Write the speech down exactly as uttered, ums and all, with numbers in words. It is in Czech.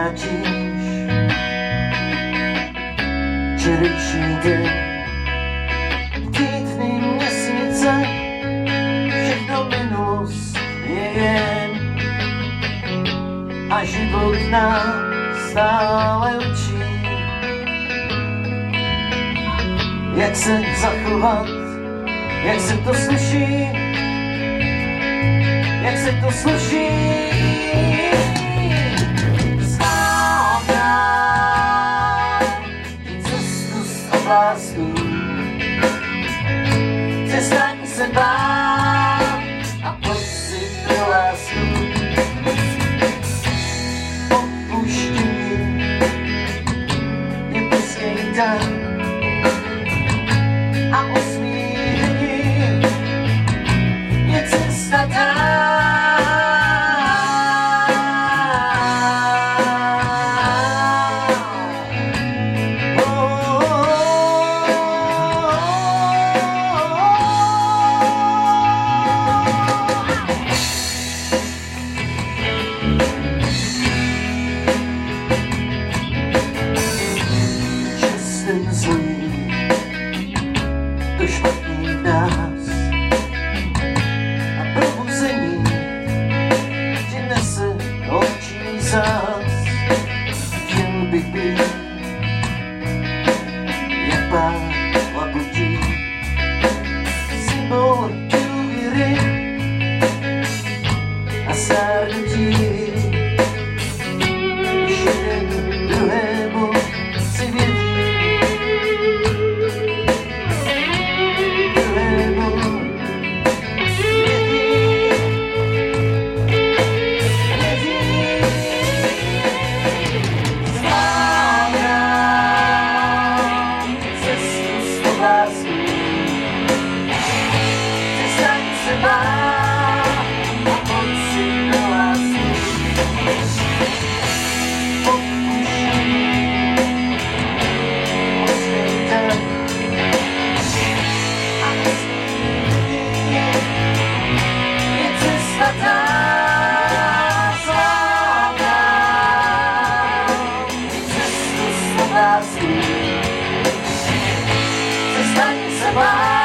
vrátíš. Včerejší den, týdny, měsíce, všechno minulost je jen a život nás stále učí, jak se zachovat, jak se to sluší, jak se to sluší. Přestaň se bát a pojď si pro lásku. Opuštění je blízký dar a osmíření je cesta dál. To špatný v nás a probuzení ti nese očí zás. Chtěl bych být jak pár labutí, symbol důvěry a stárnutí. Když jeden druhému si věří, přestaň se bát.